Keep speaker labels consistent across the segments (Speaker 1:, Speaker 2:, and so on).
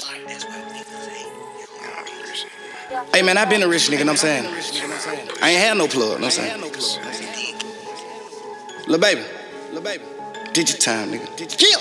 Speaker 1: Hey man, I been a rich nigga, know what I'm saying? I ain't had no plug, know what I'm saying? Lil' baby, did your time, nigga. Kill.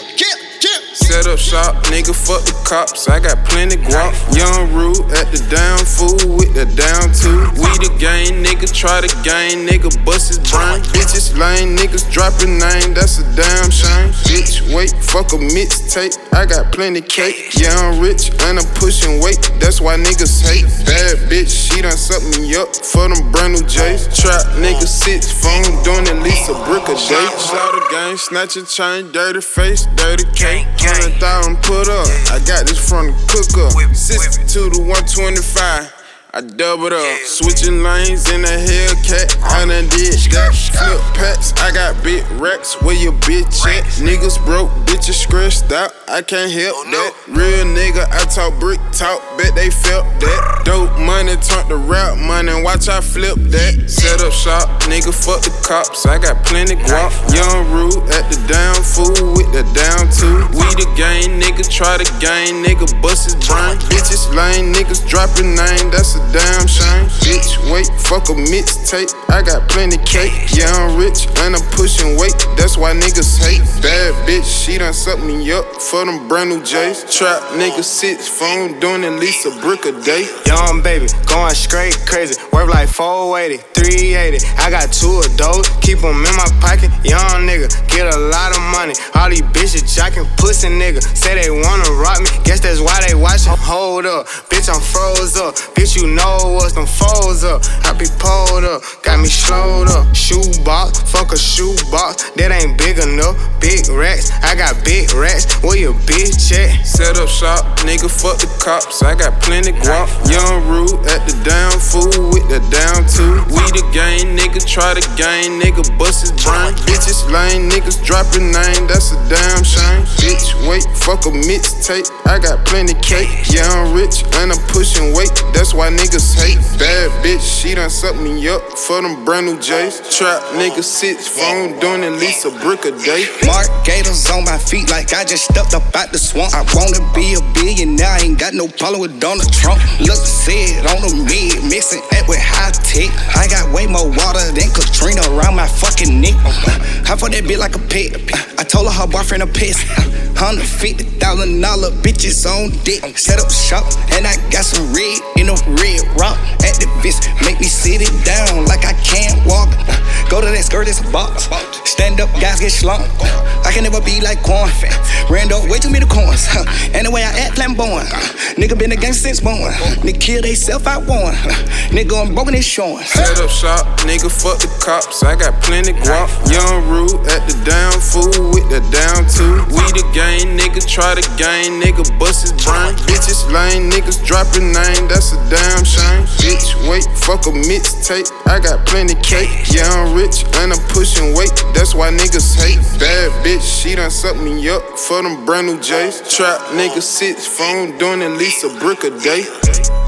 Speaker 2: Set up shop, nigga, fuck the cops. I got plenty guap. Young Rude at the down fool with the down two. We the gang, nigga, try the gang, nigga, bust his brain. Bitches lame, niggas dropping name, that's a damn shame. Bitch, wait, fuck a mixtape. I got plenty cake. Yeah, I'm rich and I'm pushing weight, that's why niggas hate. Bad bitch, she done suck me up for them brand new J's. Trap nigga sits, phone doing at least a brick a day. Slaughter gang, snatch a chain, dirty face, dirty cake. 100,000 put up, I got this from the cook up. 60 to the 125. I doubled up, switching lanes in a Hellcat. I done did that. Flip packs, I got big racks. Where your bitch at? Niggas broke, bitches stressed out. I can't help that. Real nigga, I talk brick talk, bet they felt that. Dope money turned to rap money, watch I flip that. Set up shop, nigga, fuck the cops. I got plenty guap. Young Rude at the down fool with the down two. We the gang, nigga, try the gang, nigga, bust his brain. Bitches lame, niggas dropping name, that's a damn shame. Bitch, wait, fuck a mixtape. I got plenty cake. Yeah, I'm rich and I'm pushing weight, that's why niggas hate. Bad bitch, she done suck me up for them brand new J's. Trap nigga sits, phone doing at least a brick a day.
Speaker 3: Young baby, going straight crazy. Worth like 480, 380. I got two of those, keep them in my pocket. Young nigga, get a lot of money. All these bitches jocking, pussy nigga. Say they wanna rock me, guess that's why they watchin'. Hold up, bitch, I'm froze up. Bitch, you know what's them foes up. I be pulled up, got me slowed up. Shoebox, fuck a shoebox, that ain't big enough. Big racks, I got big racks. Where your bitch at?
Speaker 2: Set up shop, nigga, fuck the cops. I got plenty guap. Young Rude at the down fool with the down two. We the gang, nigga, try the gang, nigga, bust his brain. Bitches lame, niggas dropping name, that's a damn shame. Bitch, wait, fuck a mixtape. I got plenty cake. Yeah, I'm rich and I'm pushing weight, that's why niggas hate. Bad bitch, she done suck me up for them brand new J's. Trap nigga sits, phone doing at least a brick a day.
Speaker 1: Mark Gators on my feet like I just stepped up out the swamp. I wanna be a billionaire, I ain't got no problem with Donald Trump. Look said on the mid, mixing it with high tech. I got way more water than Katrina around my fucking neck. I fuck that bitch like a pet. I told her boyfriend a piss. $150,000 bitches on dick. Set up shop and I got some red in a red rock. Activists make me sit it down like I can't walk. Go to that skirt, it's a box. Stand up, guys get slumped. I can never be like corn. Ran up way too many coins. And the way I act flamboyant. Nigga been a gang since born. Nigga kill they self out warn. Nigga I'm broken his showing.
Speaker 2: Set up shop, nigga, fuck the cops. I got plenty guap. Young Rude at the down fool with the down two. We the gang, nigga, try the gang, nigga, bust his brain. Bitches lame, niggas dropping name, that's a damn shame. Bitch, wait, fuck a mixtape. I got plenty cake. Yeah, I'm rich and I'm pushing weight, that's why niggas hate. Bad bitch, she done suck me up for them brand new J's. Trap nigga sits, phone doing at least a brick a day.